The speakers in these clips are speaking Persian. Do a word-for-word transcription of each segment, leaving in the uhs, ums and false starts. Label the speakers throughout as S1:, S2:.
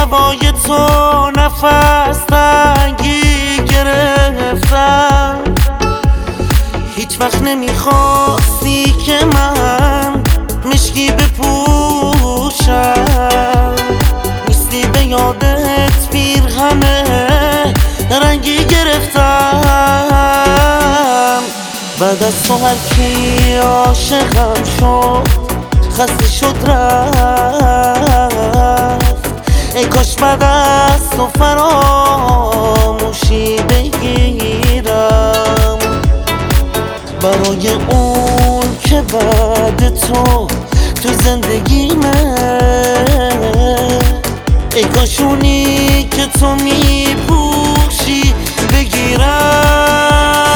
S1: هوای تو نفس تنگی گرفتم. هیچ وقت نمیخواستی که من مشکی بپوشم. نیستی به یادت پیرهن رنگی گرفتم. بعد از تو هر کی عاشقم شد خسته شد رفت. ای کاش بعد از تو فراموشی بگیرم برای اون که بعد تو تو زندگیمه. ای کاش اونی که تو میپوشی بگیرم.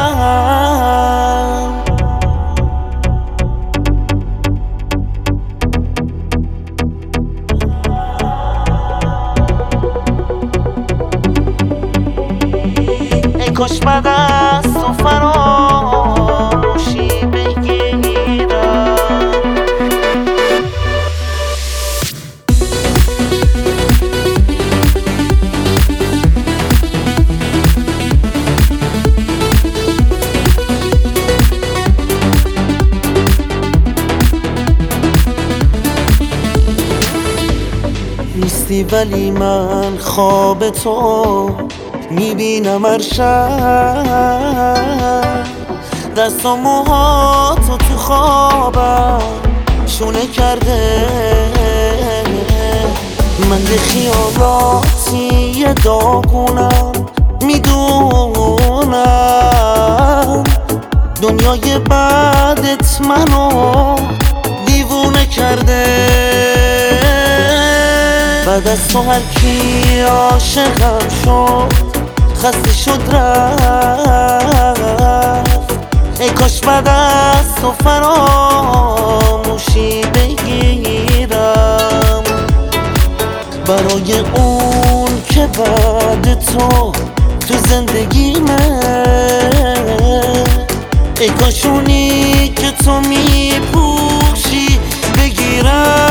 S1: ای کاش بعد از تو فراموشی بگیرم. نیستی ولی من خواب تو میبینم هر شب. دست و موهاتو تو خوابم شونه کرده. من به خیالاتی داغونم میدونم. دنیای بعدت منو دیوونه کرده. بعد از تو هر کی عاشقم شد خسته شد رفت. ای کاش بعد از تو فراموشی بگیرم برای اون که بعد تو تو زندگیمه. ای کاش اونی که تو میپوشی بگیرم.